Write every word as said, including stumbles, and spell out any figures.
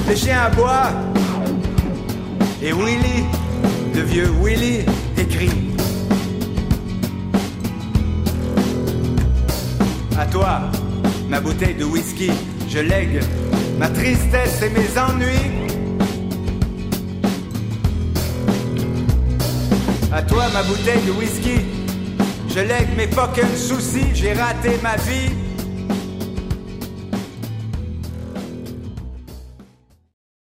les chiens aboient. Et Willy, le vieux Willy, écrit. À toi, ma bouteille de whisky, je lègue ma tristesse et mes ennuis. À toi, ma bouteille de whisky, je lègue mes fucking soucis, j'ai raté ma vie.